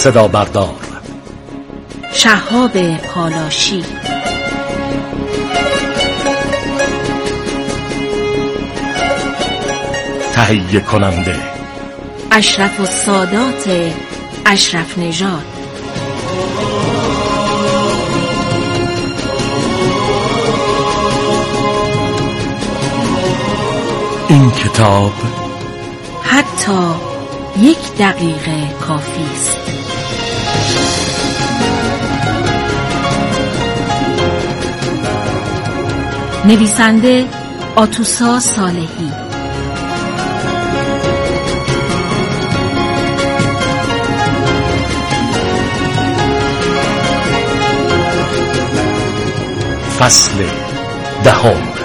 صدا بردار شهاب پالاشی، تهیه کننده اشرف السادات اشرف نژاد. این کتاب حتی 1 دقیقه کافی است. نویسنده آتوسا صالحی، فصل 10.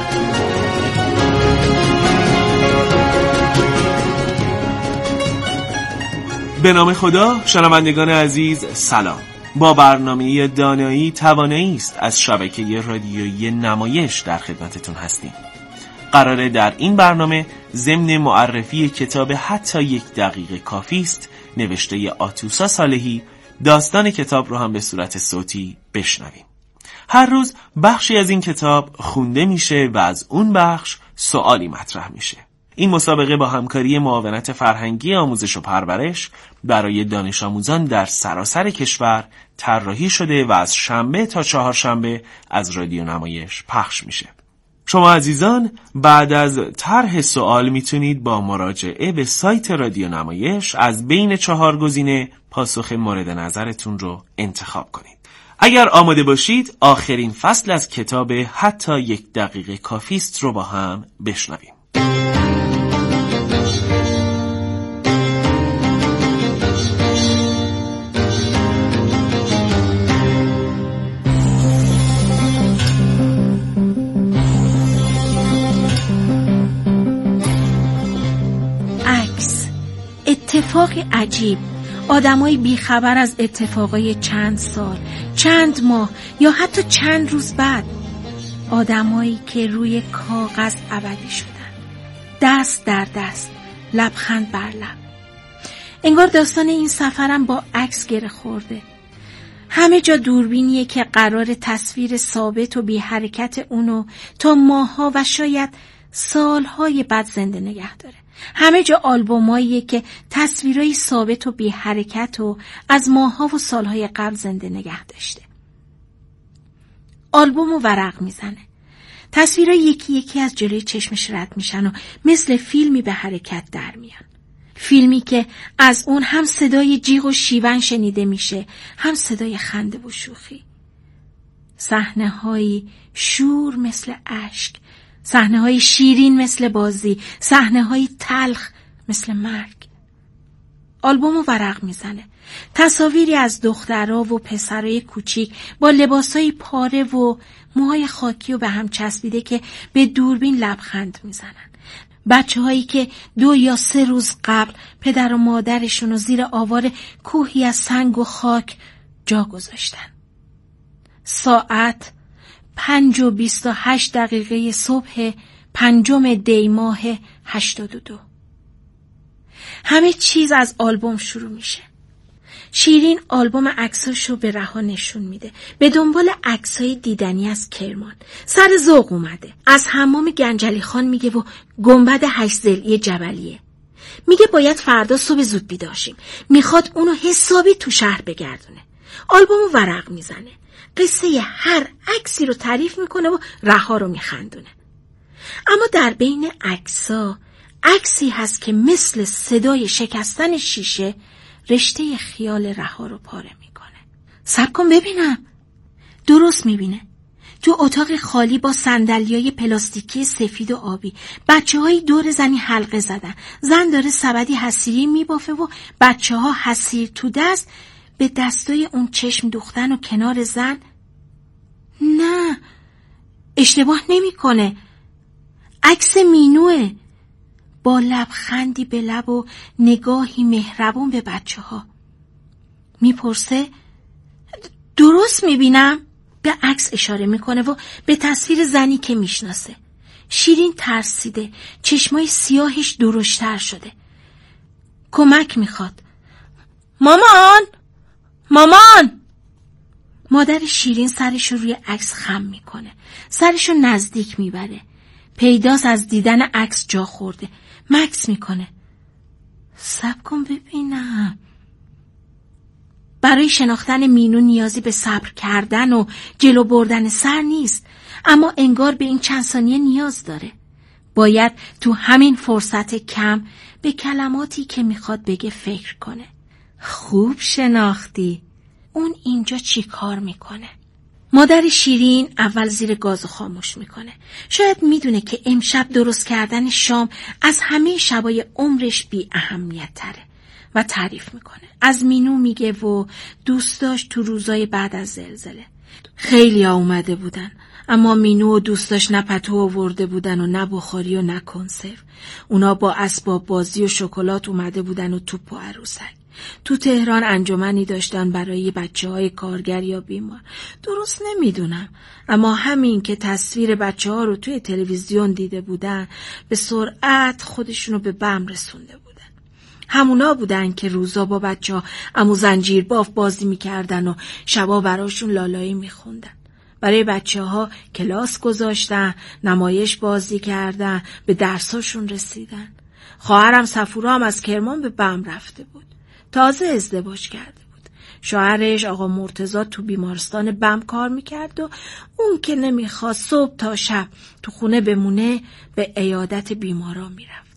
به نام خدا. شنوندگان عزیز سلام. با برنامه دانایی توانایی است از شبکه رادیویی نمایش در خدمتتون هستیم. قراره در این برنامه ضمن معرفی کتاب حتی 1 دقیقه کافی است نوشته آتوسا صالحی داستان کتاب رو هم به صورت صوتی بشنویم. هر روز بخشی از این کتاب خونده میشه و از اون بخش سوالی مطرح میشه. این مسابقه با همکاری معاونت فرهنگی آموزش و پرورش برای دانش آموزان در سراسر کشور طراحی شده و از شنبه تا چهارشنبه از رادیو نمایش پخش میشه. شما عزیزان بعد از طرح سوال میتونید با مراجعه به سایت رادیو نمایش از بین 4 گزینه پاسخ مورد نظرتون رو انتخاب کنید. اگر آماده باشید آخرین فصل از کتاب حتی 1 دقیقه کافی است رو با هم بشنویم. اتفاق عجیب، آدمای بیخبر از اتفاقای چند سال، چند ماه یا حتی چند روز بعد. آدمایی که روی کاغذ ابدی شدن، دست در دست، لبخند بر لب. انگار داستان این سفرم با عکس گره خورده. همه جا دوربینیه که قرار تصویر ثابت و بی حرکت اونو تا ماه‌ها و شاید سالهای بعد زنده نگه داره. همه جا آلبوماییه که تصویرای ثابت و بی حرکت و از ماه‌ها و سالهای قبل زنده نگه داشته. آلبومو ورق میزنه. تصویرای یکی یکی از جلوی چشمش رد میشن و مثل فیلمی به حرکت در میان. فیلمی که از اون هم صدای جیغ و شیون شنیده میشه، هم صدای خنده و شوخی. صحنه‌هایی شور مثل اشک، صحنه‌های شیرین مثل بازی، صحنه‌های تلخ مثل مرگ. آلبومو ورق میزنه. تصاویری از دخترها و پسرای کوچیک با لباسای پاره و موهای خاکی و به هم چسبیده که به دوربین لبخند میزنن. بچه‌هایی که 2 یا 3 روز قبل پدر و مادرشون رو زیر آوار کوهی از سنگ و خاک جا گذاشتن. ساعت 5:28 صبح 5 دی ماه 82. همه چیز از آلبوم شروع میشه. شیرین آلبوم عکساشو به رها نشون میده. به دنبال عکسای دیدنی از کرمان. سر ذوق اومده. از حمام گنجلی خان میگه و گنبد 8 ضلعی جبلیه. میگه باید فردا صبح زود بیدار شیم. میخواد اونو حسابی تو شهر بگردونه. آلبومو ورق میزنه. قصه هر عکسی رو تعریف میکنه و رها رو میخندونه. اما در بین عکسا عکسی هست که مثل صدای شکستن شیشه رشته خیال رها رو پاره میکنه. صبر کن ببینم. درست میبینه. تو اتاق خالی با صندلیای پلاستیکی سفید و آبی بچه‌های دور زنی حلقه زدن. زن داره سبدی حصیری میبافه و بچه‌ها حصیر تو دست به دستای اون چشم دوختن و کنار زن. نه، اشتباه نمیکنه. عکس مینوه با لبخندی به لب و نگاهی مهربون به بچه‌ها. میپرسه درست میبینم؟ به عکس اشاره میکنه و به تصویر زنی که میشناسه. شیرین ترسیده، چشمای سیاهش درشتر شده. کمک میخواد. مامان! مامان! مادر شیرین سرش رو روی عکس خم میکنه. سرش رو نزدیک میبره. پیداست از دیدن عکس جا خورده. مکث میکنه. صبر کن ببینم. برای شناختن مینو نیازی به صبر کردن و جلو بردن سر نیست، اما انگار به این چند ثانیه نیاز داره. باید تو همین فرصت کم به کلماتی که میخواد بگه فکر کنه. خوب شناختی. اون اینجا چی کار میکنه؟ مادر شیرین اول زیر گازو خاموش میکنه. شاید میدونه که امشب درست کردن شام از همه شبای عمرش بی اهمیت تره و تعریف میکنه. از مینو میگه و دوست داشت تو روزای بعد از زلزله. خیلی ها اومده بودن، اما مینو و دوستاش نه پتو آورده بودن و نه بخاری و نه کنسرو. اونا با اسباب بازی و شکلات اومده بودن و توپ و عروسک. تو تهران انجمنی داشتن برای بچه‌های کارگر یا بیمار. درست نمیدونم، اما همین که تصویر بچه‌ها رو توی تلویزیون دیده بودن به سرعت خودشونو به بم رسونده بودن. همونا بودن که روزا با بچه‌ها عمو زنجیر باف بازی میکردن و شبا براشون لالایی میخوندن. برای بچه‌ها کلاس گذاشتن، نمایش بازی کردن، به درساشون رسیدن. خواهرم صفورا هم از کرمان به بم رفته بود. تازه ازدواج کرده بود. شوهرش آقا مرتضی تو بیمارستان بم کار میکرد و اون که نمیخواست صبح تا شب تو خونه بمونه به عیادت بیمارا میرفت.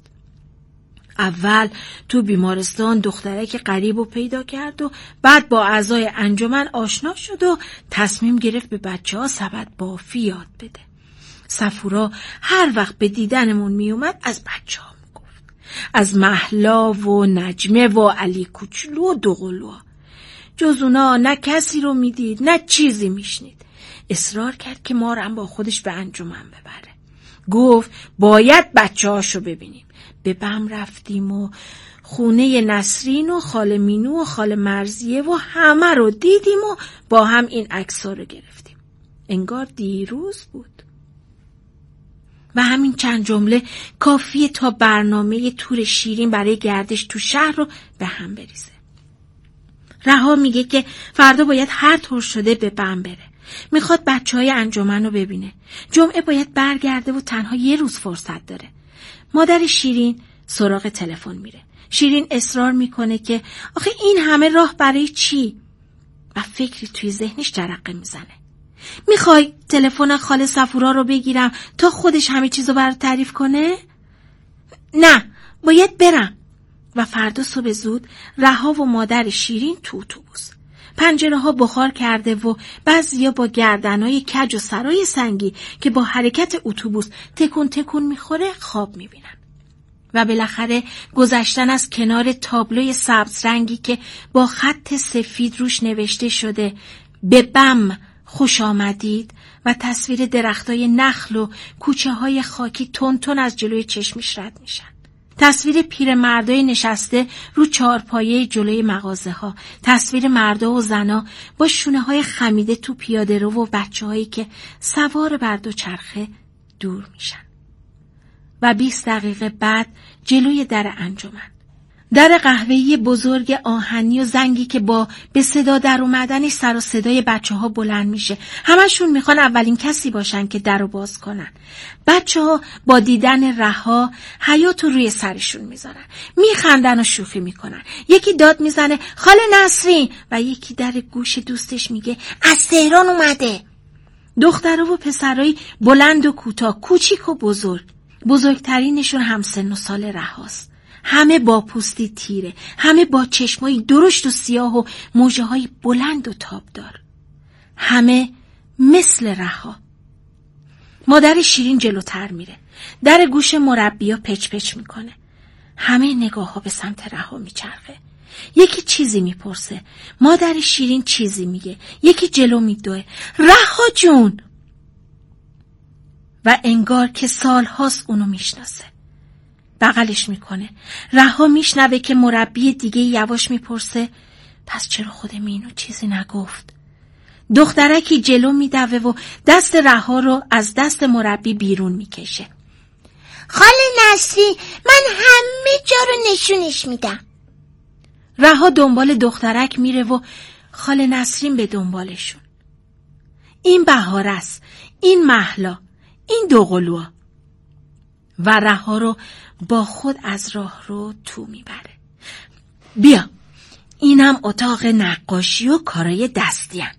اول تو بیمارستان دخترک غریبو پیدا کرد و بعد با اعضای انجمن آشنا شد و تصمیم گرفت به بچه‌ها سبد بافی یاد بده. صفورا هر وقت به دیدنمون میومد از بچه‌ها میگفت. از مهلا و نجمه و علی کوچلو و دوقلو. جز اونا نه کسی رو میدید نه چیزی میشنید. اصرار کرد که ما رو هم با خودش به انجمن ببره. گفت باید بچه‌هاشو ببینیم. به بم رفتیم و خونه نسرین و خاله مینو و خاله مرزیه و همه رو دیدیم و با هم این عکس‌ها رو گرفتیم. انگار دیروز بود. و همین چند جمله کافیه تا برنامه تور شیرین برای گردش تو شهر رو به هم بریزه. رها میگه که فردا باید هر طور شده به بم بره. میخواد بچه‌های انجمن رو ببینه. جمعه باید برگرده و تنها یه روز فرصت داره. مادر شیرین سراغ تلفن میره. شیرین اصرار میکنه که آخه این همه راه برای چی؟ و فکری توی ذهنش جرقه میزنه. میخوای تلفن خاله صفورا رو بگیرم تا خودش همه چیزو برات تعریف کنه؟ نه، باید برم. و فردا صبح زود رها و مادر شیرین تو اتوبوس. پنجره ها بخار کرده و بعضیا با گردنای کج و سرای سنگی که با حرکت اتوبوس تکون تکون میخوره خواب میبینن. و بالاخره گذشتن از کنار تابلوی سبز رنگی که با خط سفید روش نوشته شده به بم خوش آمدید و تصویر درختای نخل و کوچه های خاکی تون تون از جلوی چشمش رد میشن. تصویر پیرمردای نشسته رو چهارپایه جلوی مغازه ها، تصویر مردا و زنا با شونه های خمیده تو پیاده رو و بچه هایی که سوار بر دوچرخه دور میشن. و 20 دقیقه بعد جلوی در انجمن. در قهوه‌ای بزرگ آهنی و زنگی که با به صدا در اومدنش سر و صدای بچه‌ها بلند میشه. همشون میخوان اولین کسی باشن که درو باز کنن. بچه‌ها با دیدن رها حیاتو روی سرشون میذارن. میخندن و شوخی میکنن. یکی داد میزنه خاله نسرین و یکی در گوش دوستش میگه از تهران اومده. دخترها و پسرای بلند و کوتاه، کوچیک و بزرگ. بزرگترینشون همسن و سال رهاست. همه با پوستی تیره، همه با چشمایی درشت و سیاه و موجه های بلند و تابدار. همه مثل رها. مادر شیرین جلوتر میره. در گوش مربیا پچ پچ میکنه. همه نگاه ها به سمت رها میچرخه. یکی چیزی میپرسه. مادر شیرین چیزی میگه. یکی جلو میدوه. رها جون! و انگار که سالهاست اونو میشناسه. بغلش میکنه. رها میشنوه که مربی دیگه یواش میپرسه پس چرا خود مینو چیزی نگفت؟ دخترکی جلو میدوه و دست رها رو از دست مربی بیرون میکشه. خاله نسری من همه جا رو نشونش میدم. رها دنبال دخترک میره و خاله نسرین به دنبالشون. این بهار است، این مهلا، این دوقلوها. و رها رو با خود از راه رو تو میبره. بیا، اینم اتاق نقاشی و کارای دستی‌ان.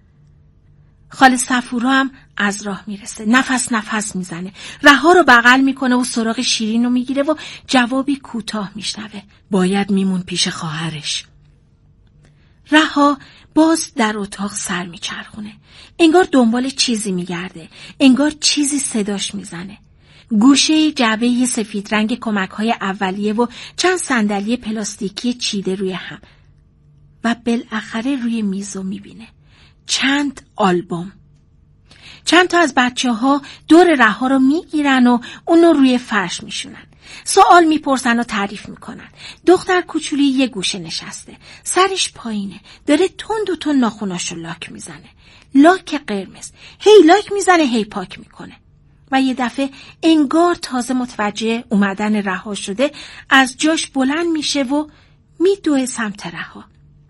خاله صفورا هم از راه میرسه، نفس میزنه، رها رو بغل میکنه و سراغ شیرین رو میگیره و جوابی کوتاه میشنوه. باید میمون پیش خواهرش. رها باز در اتاق سر میچرخونه، انگار دنبال چیزی میگرده، انگار چیزی صداش میزنه. گوشه جعبه سفید رنگ کمک‌های اولیه و چند صندلی پلاستیکی چیده روی هم و بالاخره روی میزو میبینه چند آلبوم. چند تا از بچه‌ها دور رها رو میگیرن و اونو روی فرش میشونن. سوال میپرسن و تعریف میکنن. دختر کوچولی یه گوشه نشسته، سرش پایینه، داره تند ناخوناشو لاک میزنه. لاک قرمز. هی لاک میزنه، هی پاک میکنه. و یه دفعه انگار تازه متوجه اومدن رها شده، از جاش بلند میشه و میدوه سمت رها.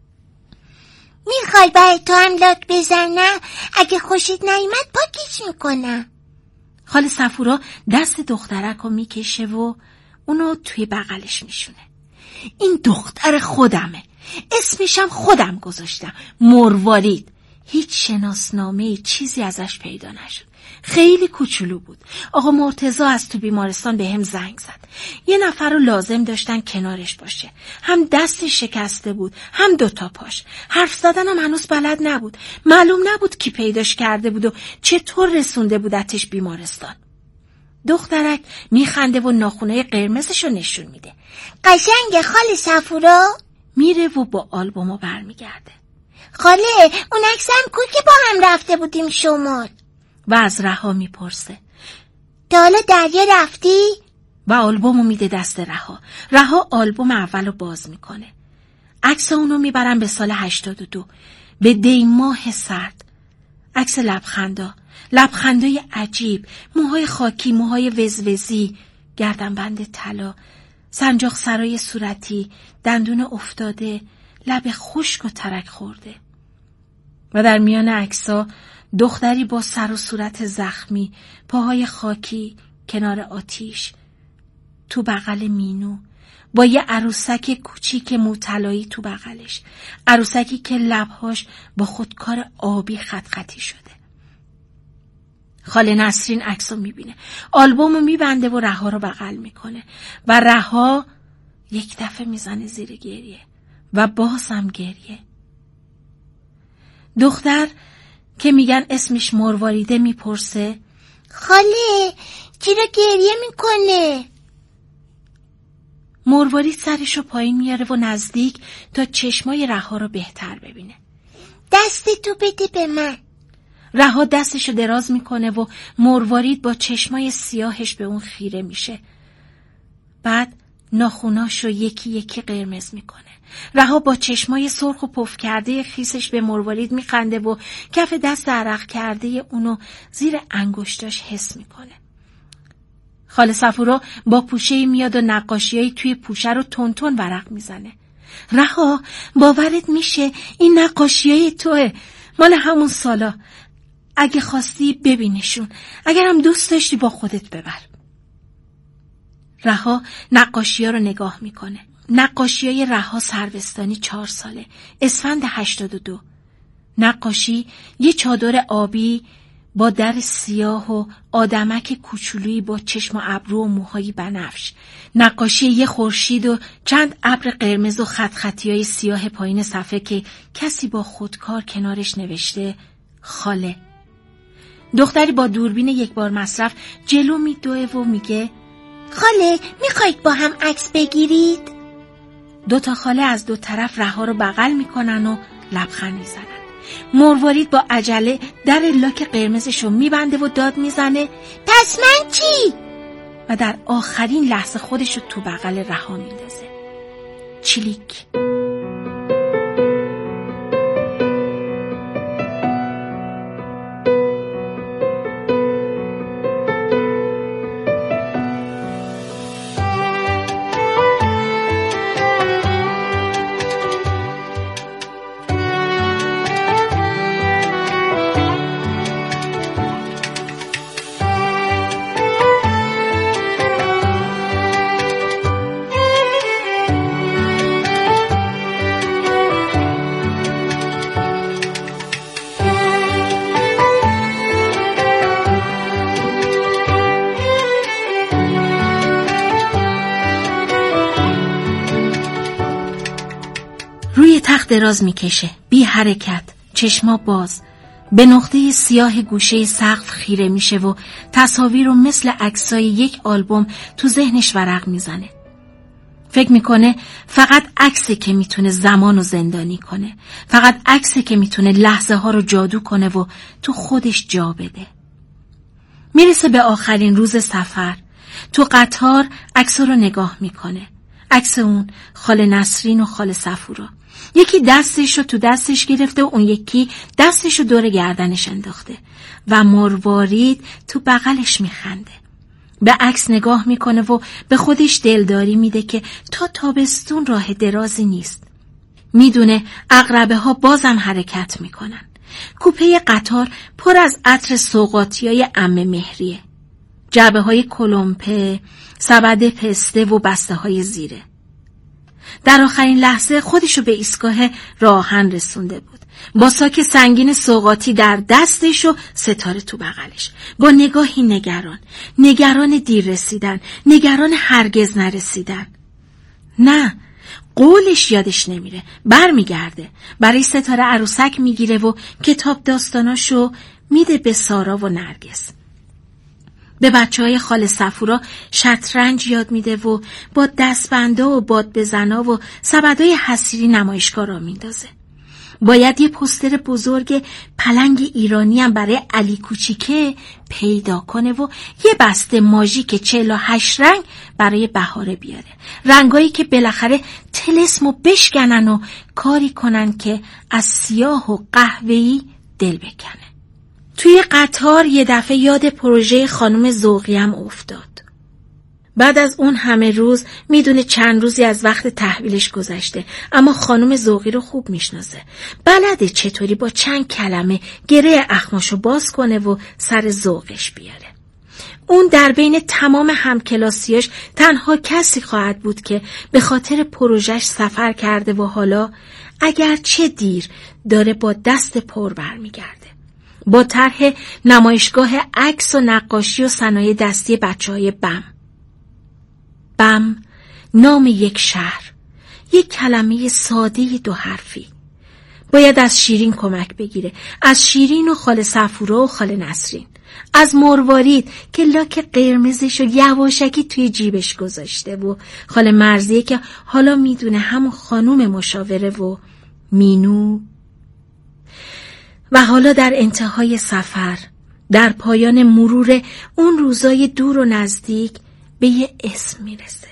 میخوای برای تو هم لاک بزنم؟ اگه خوشت نیامد پاکش میکنم. خاله صفورا دست دخترک رو میکشه و اونو توی بغلش میشونه. این دختر خودمه، اسمشم خودم گذاشتم، مروارید. هیچ شناسنامه چیزی ازش پیدا نشد. خیلی کوچولو بود. آقا مرتضی از تو بیمارستان به هم زنگ زد. یه نفر رو لازم داشتن کنارش باشه. هم دستش شکسته بود، هم 2 پاش. حرف زدن هم هنوز بلد نبود. معلوم نبود کی پیداش کرده بود و چطور رسونده بودتش بیمارستان. دخترک میخنده و ناخونای قرمزش رو نشون میده. قشنگه خاله صفورا؟ میره و با آلبومو برمیگرده. خاله اون عکسم کو که با هم رفته بودیم شمال؟ و از رها میپرسه. تا حالا دریا رفتی؟ و آلبومو میده دست رها. رها آلبوم اولو باز میکنه. عکس اونو میبرن به سال 82، به دی ماه سرد. عکس لبخندای عجیب، موهای خاکی، موهای وزوزی، گردنبند طلا، سنجاق سرای صورتی، دندون افتاده، لب خشک و ترک خورده. و در میان عکس‌ها دختری با سر و صورت زخمی، پاهای خاکی کنار آتیش، تو بغل مینو، با یه عروسک کوچیک موطلایی تو بغلش، عروسکی که لبهاش با خودکار آبی خط خطی شده. خاله نسرین عکسو میبینه، آلبومو میبنده و رها رو بغل میکنه و رها یک دفعه میزنه زیر گریه و بازم گریه. دختر که میگن اسمش مرواریده میپرسه خاله چرا گریه میکنه؟ مروارید سرشو پایین میاره و نزدیک تا چشمای رها رو بهتر ببینه. دست تو بده به من. رها دستشو دراز میکنه و مروارید با چشمای سیاهش به اون خیره میشه. بعد ناخوناشو یکی یکی قرمز میکنه. رها با چشمای سرخ و پف کرده خیسش به مروارید میخنده و کف دست عرق کرده اونو زیر انگشتاش حس میکنه. خاله صفورا با پوشه‌ای میاد و نقاشیایی توی پوشه رو تون ورق میزنه. رها باورت میشه این نقاشیای توه، مال همون سالا. اگه خواستی ببینشون، اگر هم دوست داشتی با خودت ببر. رها نقاشی‌ها رو نگاه میکنه. نقاشیای رها سروستانی 4 ساله، اسفند 82. نقاشی یه چادر آبی با در سیاه و آدمک کوچولویی با چشم و ابرو و موهای بنفش. نقاشی یه خورشید و چند ابر قرمز و خط خطیای سیاه پایین صفحه که کسی با خودکار کنارش نوشته خاله. دختری با دوربین 1 بار مصرف جلو میدوه و میگه خاله میخواید با هم عکس بگیرید؟ 2 خاله از 2 طرف رها رو بغل میکنن و لبخند میزنن. مروارید با عجله در لاک قرمزش رو میبنده و داد میزنه پس من چی؟ و در آخرین لحظه خودش رو تو بغل رها میندازه. چلیک. سخت دراز میکشه، بی حرکت، چشما باز، به نقطه سیاه گوشه سقف خیره میشه و تصاویر رو مثل عکسای یک آلبوم تو ذهنش ورق میزنه. فکر میکنه فقط عکسی که میتونه زمانو زندانی کنه، فقط عکسی که میتونه لحظه ها رو جادو کنه و تو خودش جا بده. میرسه به آخرین روز سفر. تو قطار عکس رو نگاه میکنه. عکس اون خاله نسرین و خاله صفورا. یکی دستش رو تو دستش گرفته و اون یکی دستش رو دور گردنش انداخته و مروارید تو بغلش میخنده. به عکس نگاه میکنه و به خودش دلداری میده که تا تابستون راه درازی نیست. میدونه عقربه ها بازم حرکت میکنن. کوپه قطار پر از عطر سوغاتیای عمه مهریه. جعبه های کلمپه، سبد پسته و بسته های زیره. در آخرین لحظه خودشو به ایستگاه راهن رسونده بود. با ساک سنگین سوغاتی در دستش و ستاره تو بغلش. با نگاهی نگران دیر رسیدن، نگران هرگز نرسیدن. نه، قولش یادش نمیره. برمیگرده. برای ستاره عروسک میگیره و کتاب داستاناشو میده به سارا و نرگس. به بچه‌های خاله صفورا شطرنج یاد میده و با دستبندا و باد بزنا و سبدای حصیری نمایشگاه را میندازه. باید یه پوستر بزرگ پلنگ ایرانی هم برای علی کوچیکه پیدا کنه و یه بسته ماژیک 48 رنگ برای بهاره بیاره. رنگایی که بالاخره طلسمو بشکنن و کاری کنن که از سیاه و قهوه‌ای دل بکنه. توی قطار یه دفعه یاد پروژه خانم ذوقی هم افتاد. بعد از اون همه روز میدونه چند روزی از وقت تحویلش گذشته، اما خانم ذوقی رو خوب میشناسه. بلده چطوری با چند کلمه گره اخماشو باز کنه و سر ذوقش بیاره. اون در بین تمام همکلاسیاش تنها کسی خواهد بود که به خاطر پروژهش سفر کرده و حالا اگر چه دیر داره با دست پر برمیگرده. با طرح نمایشگاه عکس و نقاشی و صنایع دستی بچه‌های بم. بم نام یک شهر، یک کلمه ساده 2 حرفی. باید از شیرین کمک بگیره، از شیرین و خاله صفورا و خاله نسرین، از مروارید که لاک قرمزش و یواشکی توی جیبش گذاشته و خاله مرزیه که حالا میدونه همون خانوم مشاوره و مینو. و حالا در انتهای سفر، در پایان مرور اون روزای دور و نزدیک به یه اسم میرسه.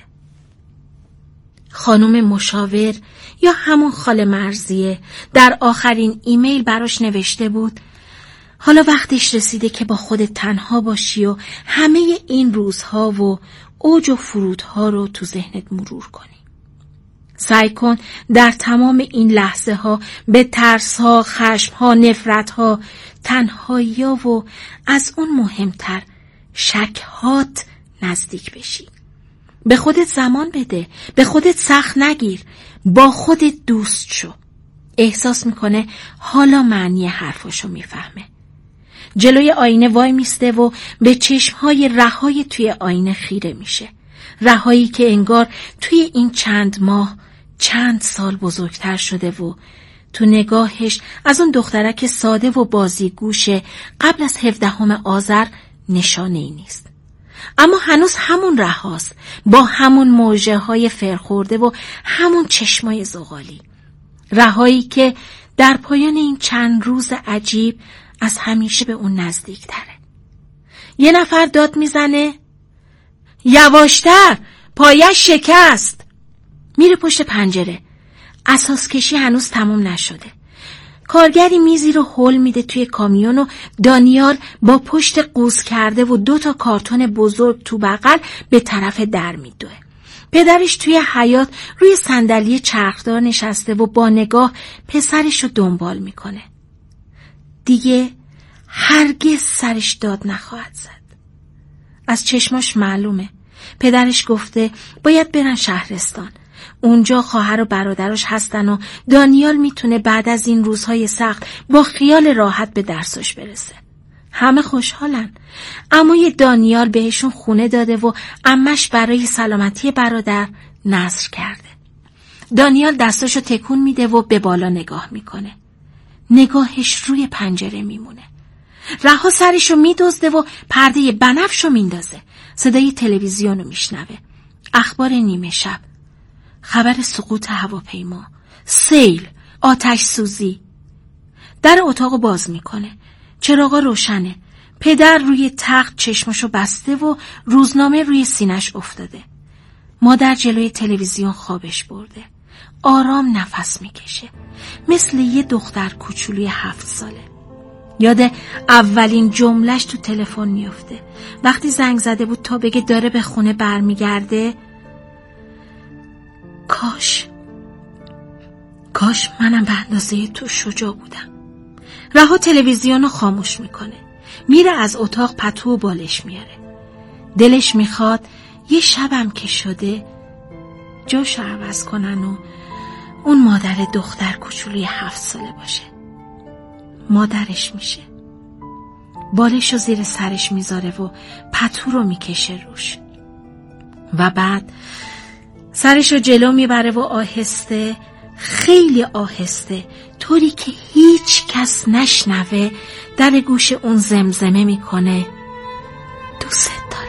خانم مشاور یا همون خاله مرزیه در آخرین ایمیل براش نوشته بود حالا وقتش رسیده که با خودت تنها باشی و همه این روزها و اوج و فرودها رو تو ذهنت مرور کنی. سعی کن در تمام این لحظه ها به ترس ها، خشم ها، نفرت ها، تنهایی ها و از اون مهمتر شک هات نزدیک بشی. به خودت زمان بده، به خودت سخت نگیر، با خودت دوست شو. احساس میکنه حالا معنی حرفاشو میفهمه. جلوی آینه وای میسته و به چشمهای رهایی توی آینه خیره میشه. رهایی که انگار توی این چند ماه چند سال بزرگتر شده و تو نگاهش از اون دخترک ساده و بازیگوش قبل از 17 آذر نشانه ای نیست. اما هنوز همون رهاست، با همون موجه های فرخورده و همون چشمای زغالی. رهایی که در پایان این چند روز عجیب از همیشه به اون نزدیک تره. یه نفر داد میزنه یواشتر، پایش شکست. میره پشت پنجره. اساس کشی هنوز تموم نشده. کارگری میزی رو هول میده توی کامیون و دانیال با پشت قوس کرده و 2 کارتون بزرگ تو بغل به طرف در میدوه. پدرش توی حیاط روی صندلی چرخدار نشسته و با نگاه پسرش رو دنبال میکنه. دیگه هرگز سرش داد نخواهد زد. از چشماش معلومه. پدرش گفته باید برن شهرستان. اونجا خواهر و برادرش هستن و دانیال میتونه بعد از این روزهای سخت با خیال راحت به درسش برسه. همه خوشحالن. اما یه دانیال بهشون خونه داده و عمش برای سلامتی برادر نذر کرده. دانیال دستاشو تکون میده و به بالا نگاه میکنه. نگاهش روی پنجره میمونه. رها سرشو میدزده و پرده بنفشو میندازه. صدای تلویزیونو میشنوه. اخبار نیمه شب. خبر سقوط هواپیما، سیل، آتش سوزی. در اتاقو باز میکنه. چراغا روشنه. پدر روی تخت چشمشو بسته و روزنامه روی سینش افتاده. مادر جلوی تلویزیون خوابش برده. آرام نفس میکشه. مثل یه دختر کوچولوی 7 ساله. یاد اولین جملهش تو تلفن میفته. وقتی زنگ زده بود تا بگه داره به خونه برمیگرده. کاش منم به اندازه تو شجاع بودم. رها تلویزیون رو خاموش میکنه. میره از اتاق پتو و بالش میاره. دلش میخواد یه شبم که شده جاشو عوض کنن و اون مادر دختر کوچولوی 7 ساله باشه. مادرش میشه. بالشو زیر سرش میذاره و پتو رو میکشه روش. و بعد سرشو جلو میبره و آهسته، خیلی آهسته، طوری که هیچ کس نشنوه، در گوش اون زمزمه میکنه: دوست دارم.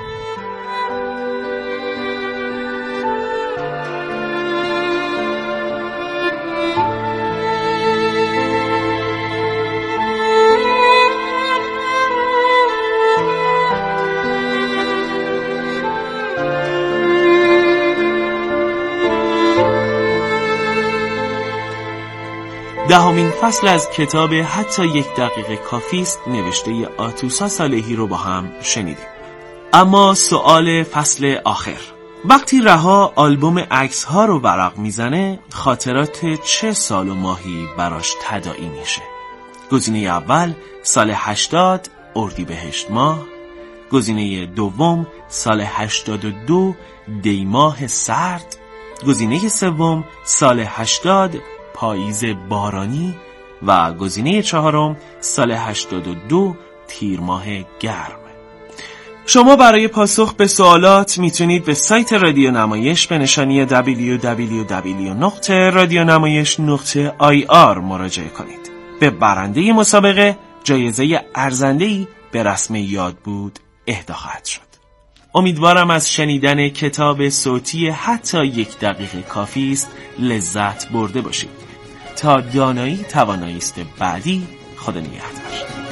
دهمین فصل از کتاب حتی 1 دقیقه کافیست نوشته آتوسا صالحی رو با هم شنیدیم. اما سوال فصل آخر: وقتی رها آلبوم عکس ها رو ورق میزنه خاطرات چه سال و ماهی براش تداعی میشه؟ گزینه اول سال 80 اردیبهشت ماه، گزینه دوم سال 82 دیماه سرد، گزینه سوم سال 80 پاییز بارانی و گزینه چهارم سال 82 تیر ماه گرم. شما برای پاسخ به سوالات میتونید به سایت رادیو نمایش به نشانی www.radionamayish.ir مراجعه کنید. به برنده مسابقه جایزه ارزنده‌ای به رسم یاد بود اهدا خواهد شد. امیدوارم از شنیدن کتاب صوتی حتی 1 دقیقه کافیست لذت برده باشید. تا دانایی توانایی است بعدی. خدا نگهدار.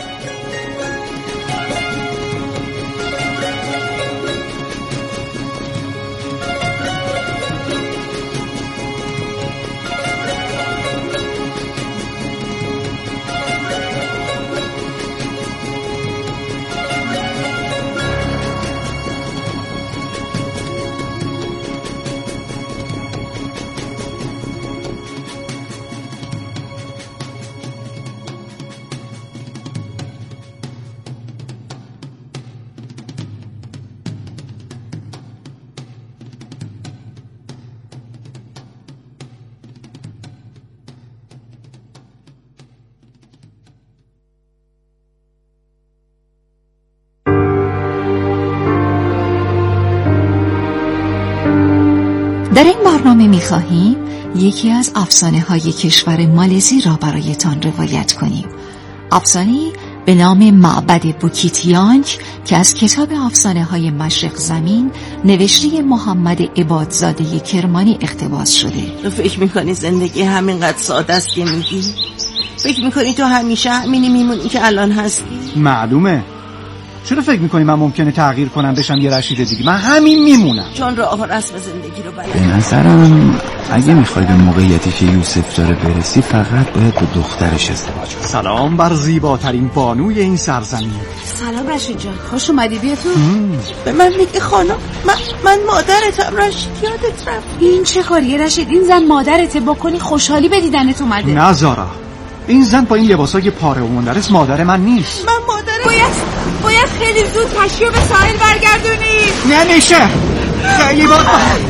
در این برنامه می‌خواهیم یکی از افسانه‌های کشور مالزی را برایتان روایت کنیم. افسانه‌ای به نام معبد بوکیتیانگ که از کتاب افسانه‌های مشرق زمین نوشته محمد عبادزاده کرمانی اقتباس شده. تو فکر می‌کنی زندگی همینقدر ساده است که میگی؟ فکر می‌کنی تو همیشه همینی میمونی که الان هستی؟ معلومه. چرا فکر میکنی من ممکنه تغییر کنم بشم یه رشید دیگه؟ من همین میمونم، چون راه و رسم زندگی رو بلد. به نظرم اگه میخوای به موقعیتی که یوسف داره برسی فقط باید با دخترش ازدواج کنی. سلام بر زیباترین بانوی این سرزمین. سلام رشید جان، خوش اومدی. بیا تو. به من میگه خانم، من مادرتم. رشید یادت رفت؟ این چه کاریه رشید؟ این زن مادرته، بکنی خوشحالی به دیدنت اومده. نزارا، این زن با این لباسای پاره و مندرس مادر من نیست. من مادرم. باید خیلی زود کشتی به ساحل برگردونی. نمیشه. خیلی باد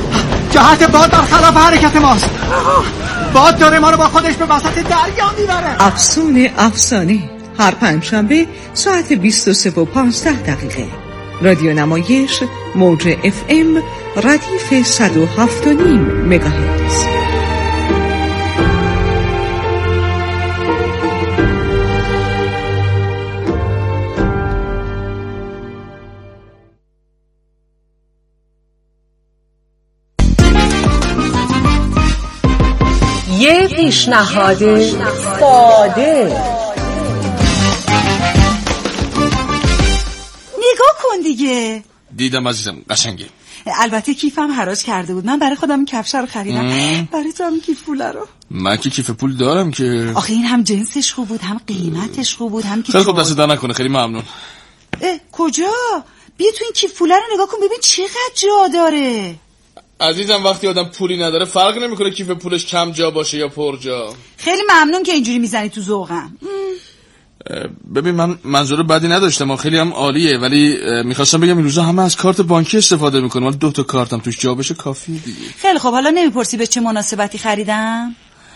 جهت باد برخلاف حرکت ماست. باد داره ما رو با خودش به وسط دریا میبره. افسانه هر پنجشنبه ساعت 23:15 رادیو نمایش موج FM ردیف 107.5 مگاهرتز. یه پیشنهاد ساده. نگاه کن دیگه. دیدم عزیزم، قشنگه. البته کیفم حراج کرده بود. من برای خودم این کفش رو خریدم. برای تو هم کیف پول رو. من که کیف پول دارم که. آخه این هم جنسش خوب بود، هم قیمتش خوب بود، هم که خیلی خوب، دست در نکنه، خیلی ممنون. کجا؟ بیا تو این کیف پول رو نگاه کن ببین چقدر جا داره. عزیزم وقتی آدم پولی نداره فرق نمیکنه کیف پولش کم جا باشه یا پر جا. خیلی ممنون که اینجوری میزنی تو ذوقم. ببین من منظور بدی نداشتم، خیلی هم عالیه، ولی میخواستم بگم این روزا همه از کارت بانکی استفاده میکنن، ولی 2 تا کارتم توش جا بشه کافیه دیگه. خیلی خب، حالا نمیپرسی به چه مناسبتی خریدم؟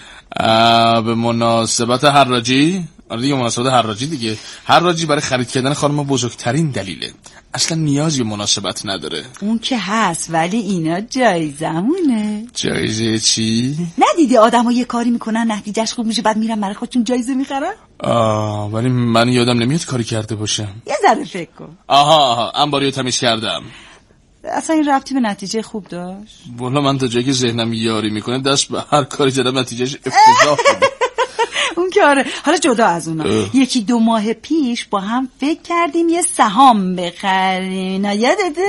به مناسبت حراجی. آره دیگه، مناسبت حراجی دیگه. حراجی برای خرید کردن خانم بزرگترین دلیله، اصلا نیازی به مناسبت نداره. اون که هست، ولی اینا جایزمونه. جایزه چی؟ ندیدی آدم‌ها یه کاری میکنن نتیجهش خوب میشه بعد میرن برای خودشون جایزه میخرن؟ ولی من یادم نمیاد کاری کرده باشم. یه ذره فکر کن. آها انباریو تمیز کردم. اصلا این ربطی به نتیجه خوب داشت؟ والا من تا جایی که ذهنم یاری میکنه دست به هر کاری زدم نتیجهش افتضاح بود. اون که آره. حالا جدا از اونا 1-2 ماه پیش با هم فکر کردیم یه سهام بخریم، یادته؟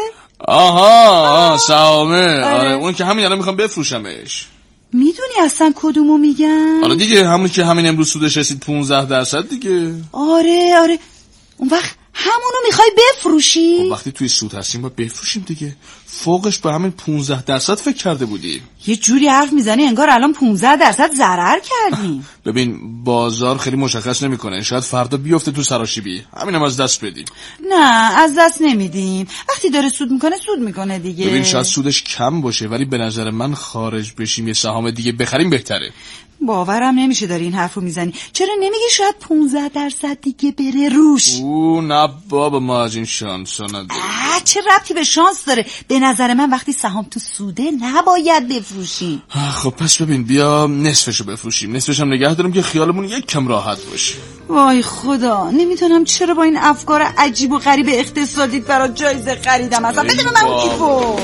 آها سهامه. آره اون که همین الان میخوام بفروشمش. میدونی اصلا کدومو میگن؟ آره دیگه همون که همین امروز سودش رسید 15% دیگه. آره اون وقت همونو میخوای بفروشی؟ خب وقتی توی سود هستیم باید بفروشیم دیگه. فوقش به همین 15% فکر کرده بودی. یه جوری حرف میزنی انگار الان 15% ضرر کردیم. ببین بازار خیلی مشخص نمیکنه، شاید فردا بیفته تو سراشیبی، همینم از دست بدیم. نه از دست نمیدیم، وقتی داره سود میکنه دیگه. ببین شاید سودش کم باشه، ولی به نظر من خارج بشیم یه سهام دیگه بخریم بهتره. باورم نمیشه داری این حرفو میزنی. چرا نمیگی شاید 15% دیگه بره روش؟ نه بابا ما از این شانسا نداریم. چه ربطی به شانس داره؟ به نظر من وقتی سهام تو سوده نباید بفروشیم. خب پس ببین بیا نصفشو بفروشیم، نصفش هم نگه داریم که خیالمون یک کم راحت باشه. وای خدا، نمیتونم چرا با این افکار عجیب و غریب اقتصادیت برای جایزه خریدم. اصلا بده به من اون کیفو.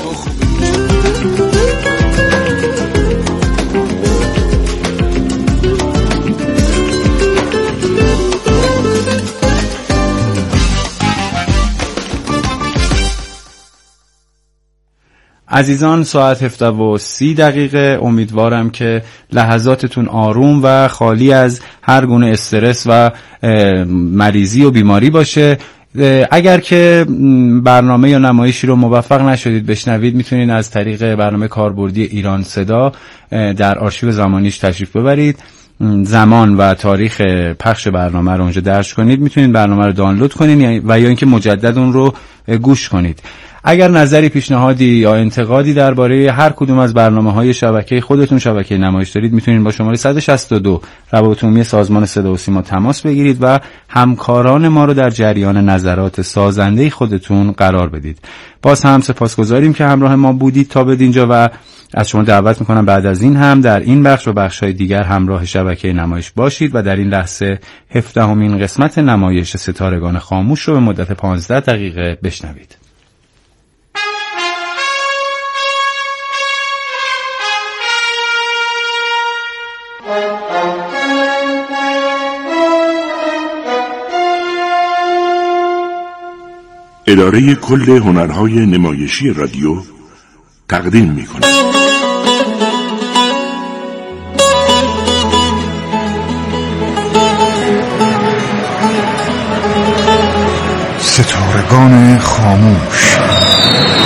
عزیزان ساعت 7:30 امیدوارم که لحظاتتون آروم و خالی از هر گونه استرس و مریضی و بیماری باشه. اگر که برنامه یا نمایشی رو موفق نشدید بشنوید میتونید از طریق برنامه کاربردی ایران صدا در آرشیو زمانیش تشریف ببرید، زمان و تاریخ پخش برنامه رو اونجا درج کنید، میتونید برنامه رو دانلود کنید و یا اینکه مجدد اون رو گوش کنید. اگر نظری، پیشنهادی یا انتقادی درباره هر کدوم از برنامه‌های شبکه خودتون شبکه نمایش دارید میتونید با شماره 162 روابط عمومی سازمان صدا و سیما تماس بگیرید و همکاران ما رو در جریان نظرات سازنده خودتون قرار بدید. باز هم سپاسگزاریم که همراه ما بودید تا به اینجا و از شما دعوت میکنم بعد از این هم در این بخش و بخش‌های دیگر همراه شبکه نمایش باشید و در این لحظه 17مین قسمت نمایش ستارگان خاموش رو به مدت 15 دقیقه بشنوید. اداره کل هنرهای نمایشی رادیو تقدیم می‌کند. ستارگان خاموش.